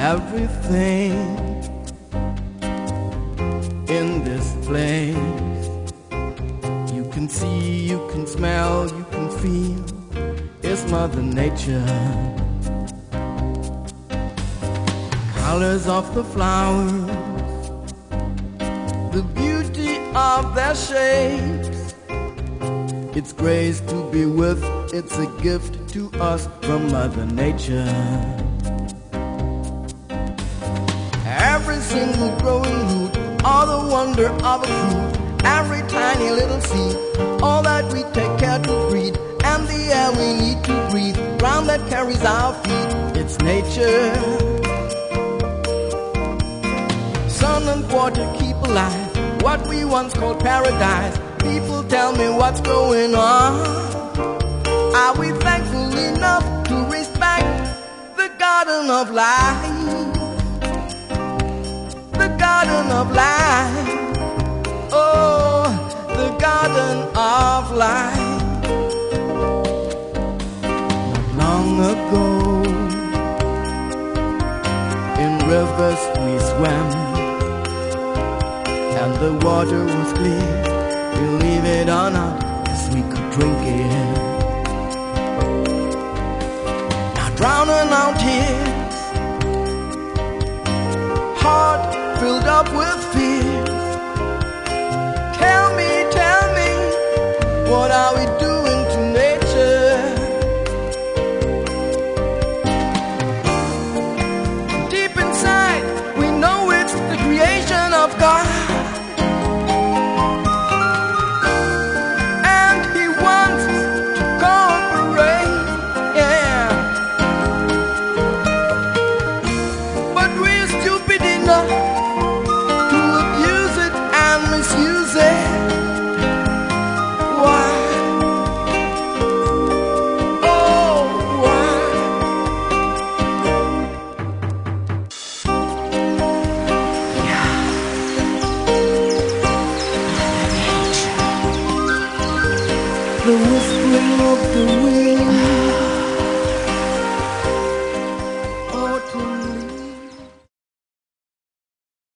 everything in this place. You can see, you can smell, you can feel. It's Mother Nature. Colors of the flowers, the beauty of their shapes. It's grace to be with, it's a gift to us from Mother Nature. Every single growing root, all the wonder of a fruit, every tiny little seed, all that we take care to breed, and the air we need to breathe, ground that carries our feet, it's nature. Sun and water keep alive what we once called paradise. People tell me what's going on. Are we thankful enough to respect the garden of life? The garden of life. Oh, the garden of life. Not long ago, in rivers we swam, and the water was clear. Believe it or not, yes, we could drink it. Now drowning our tears, heart filled up with fears. Tell me, what are we doing to nature? Deep inside, we know it's the creation of God. The whispering of the wind,